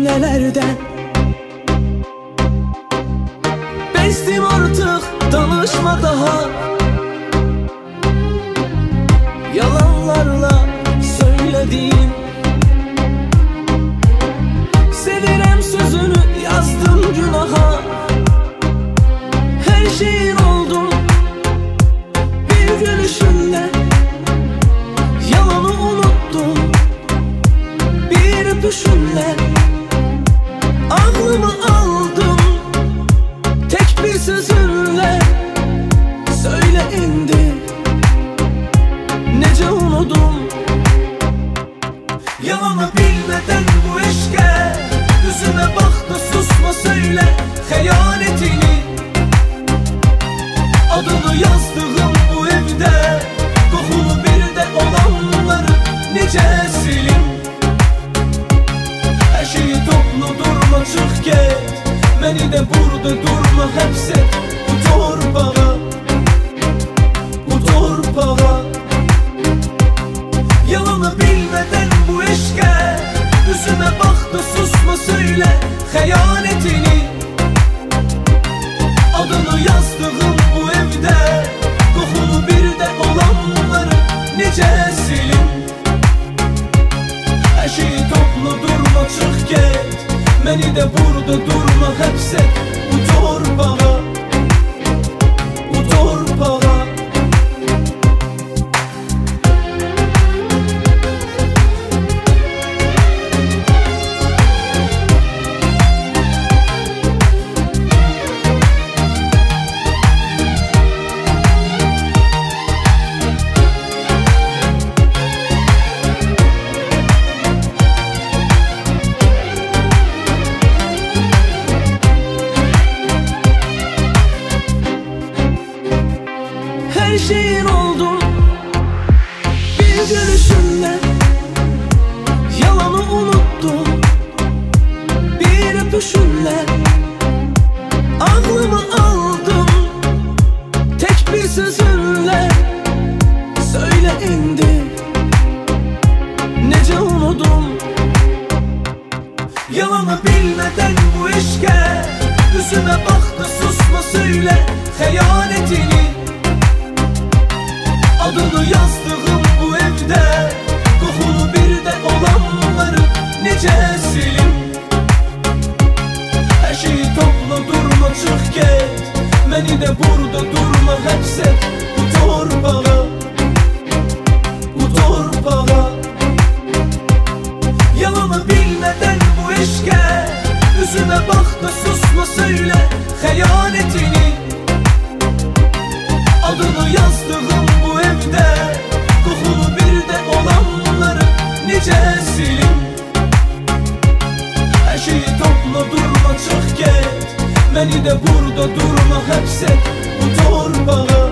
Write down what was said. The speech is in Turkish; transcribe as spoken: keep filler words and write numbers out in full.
cümlelerden. Bezdim artık, danışma daha. Yalanlarla söylediğim sevirem sözünü yazdım günaha. Her şeyin oldum bir gülüşünle. Yalanı unuttum bir öpüşünle. Aklımı aldın tek bir sözünle. Söyle indi nece unudum. Yalanı bilmeden bu eşke yüzüme baktı, susma söyle hayaletini. Adını yazdığım bu evde kokulu bir de olanları nece silim. Her şeyi toplu durma, çık git. Beni de burada durma hepset bu torpağa, bu torpağa. Yalanı bilmeden bu eşke yüzüme baktı, susma söyle hayaletini. Adını yazdığım bu evde kokulu bir de olanları nece silim. Her şeyi toplu durma, çık git. Beni de burada durma hepset bu torpağa, bu torpağa. Her şeyin oldum bir gülüşünle. Yalanı unuttum bir öpüşünle. Aklımı aldın tek bir sözünle. Söyle indi nece unudum. Yalanı bilmeden bu eşke yüzüme baktı, susma söyle hayaletini. Adını yazdığım bu evde kokulu bir de olanları nece silim. Her şeyi topla durma, çık git. Beni de burada durma hepset bu torpağa, bu torpağa. Yalanı bilmeden bu eşke yüzüme baktı, susma söyle hayaletini. Adını yazdığım bu evde kokulu bir de olanları nece silim. Her şeyi topla durma, çık git. Beni de burada durma hepset bu torpağa.